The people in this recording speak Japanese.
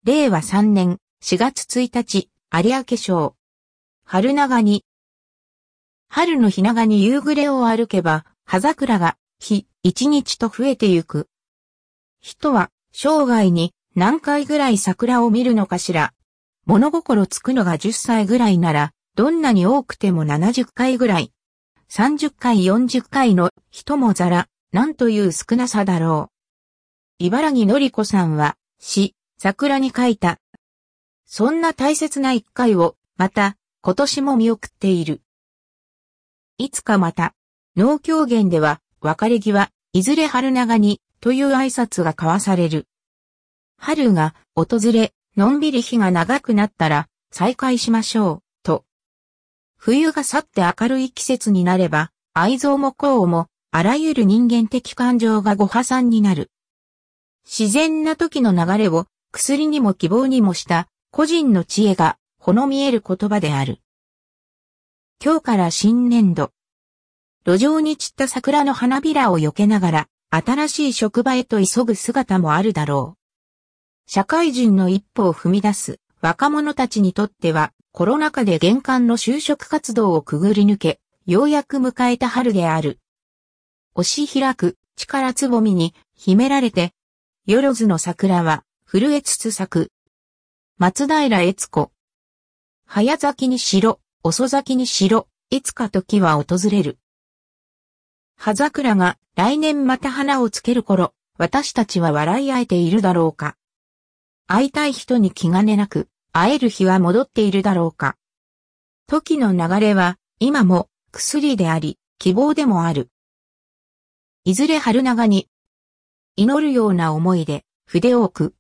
令和3年4月1日、有明省。春長に。春の日長に夕暮れを歩けば、葉桜が日一日と増えてゆく。人は生涯に何回ぐらい桜を見るのかしら。物心つくのが10歳ぐらいなら、どんなに多くても70回ぐらい。30回40回の人もざら、なんという少なさだろう。茨城のり子さんは、詩、桜に書いた。そんな大切な一回を、また、今年も見送っている。いつかまた、能狂言では、別れ際、いずれ春長に、という挨拶が交わされる。春が訪れ、のんびり日が長くなったら、再会しましょう、と。冬が去って明るい季節になれば、愛憎も好も、あらゆる人間的感情がご破算になる。自然な時の流れを、薬にも希望にもした、個人の知恵が、ほの見える言葉である。今日から新年度。路上に散った桜の花びらを避けながら、新しい職場へと急ぐ姿もあるだろう。社会人の一歩を踏み出す若者たちにとっては、コロナ禍で厳寒の就職活動をくぐり抜け、ようやく迎えた春である。押し開く力つぼみに秘められて、よろずの桜は震えつつ咲く。松平悦子。早咲きにしろ、遅咲きにしろ、いつか時は訪れる。葉桜が来年また花をつける頃、私たちは笑い合えているだろうか。会いたい人に気兼ねなく、会える日は戻っているだろうか。時の流れは、今も薬であり、希望でもある。いずれ春長に、祈るような思いで筆を置く。